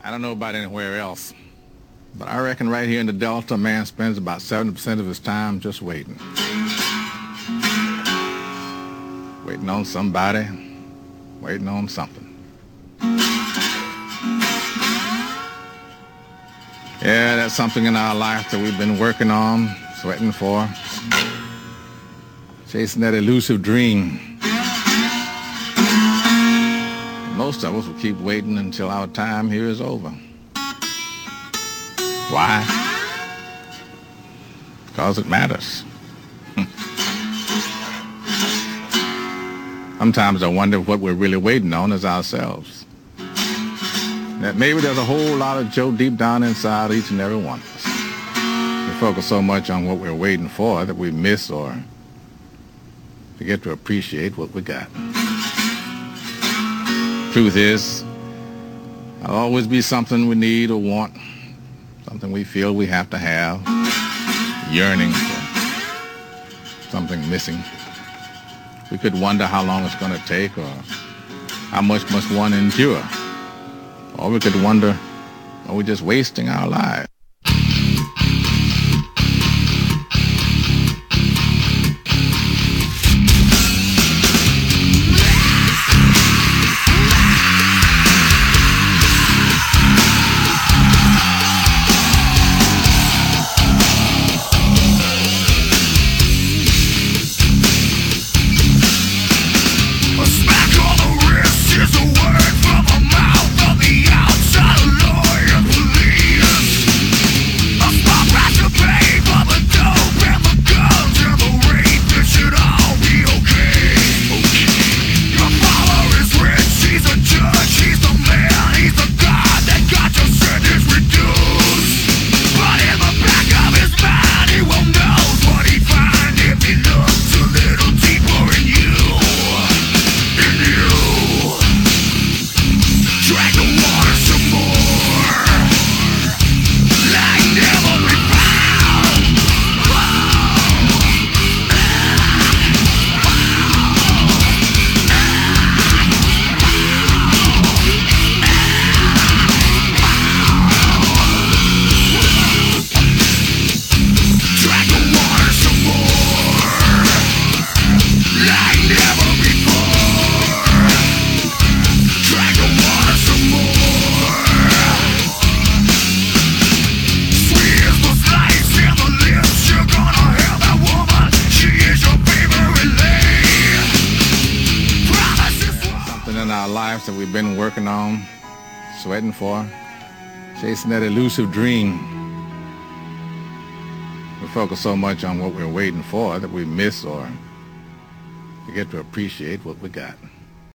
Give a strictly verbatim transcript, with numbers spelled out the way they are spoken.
I don't know about anywhere else, but I reckon right here in the Delta, a man spends about seventy percent of his time just waiting. Waiting on somebody, waiting on something. Yeah, that's something in our life that we've been working on, sweating for, chasing that elusive dream. Most of us will keep waiting until our time here is over. Why? Because it matters. Sometimes I wonder what we're really waiting on is ourselves. That maybe there's a whole lot of Joe deep down inside each and every one of us. We focus so much on what we're waiting for that we miss or forget to appreciate what we got. Truth is, there'll always be something we need or want, something we feel we have to have, yearning for something missing. We could wonder how long it's going to take or how much must one endure. Or we could wonder, are we just wasting our lives? Lives that we've been working on, sweating for, chasing that elusive dream. We focus so much on what we're waiting for that we miss or forget to appreciate what we got.